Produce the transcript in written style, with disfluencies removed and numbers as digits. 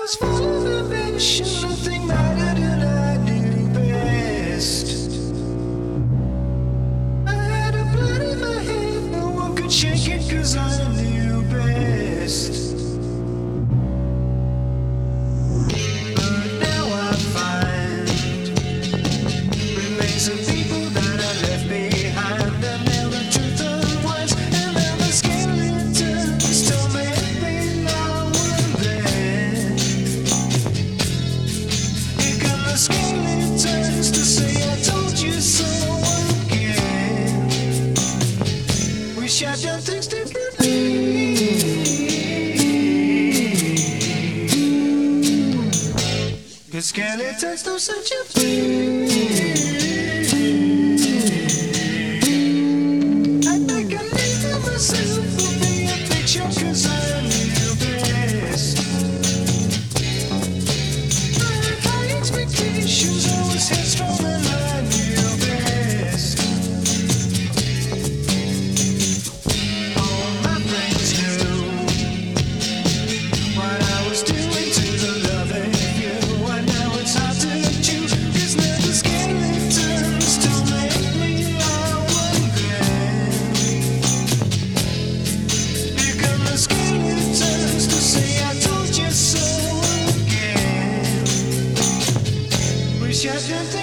was full of ambition, nothing mattered and I knew best. I had a blood in my head, no one could shake it 'cause I knew best. But now I find remains of people that I left behind, and now the truth unwinds, and now the skeletons still make me now and then. Here come the skeletons to say I told you so again. Wish I'd done things differently. The skeletons don't set you free. I make a name for myself, for me a picture 'cause I knew best. I had high expectations, I was headstrong and I knew best. All my friends knew what I was doing to the loving you, and now it's hard to choose, 'cause now the skeletons still make me now and then. Here come the skeletons to say I told you so again. Wish I'd done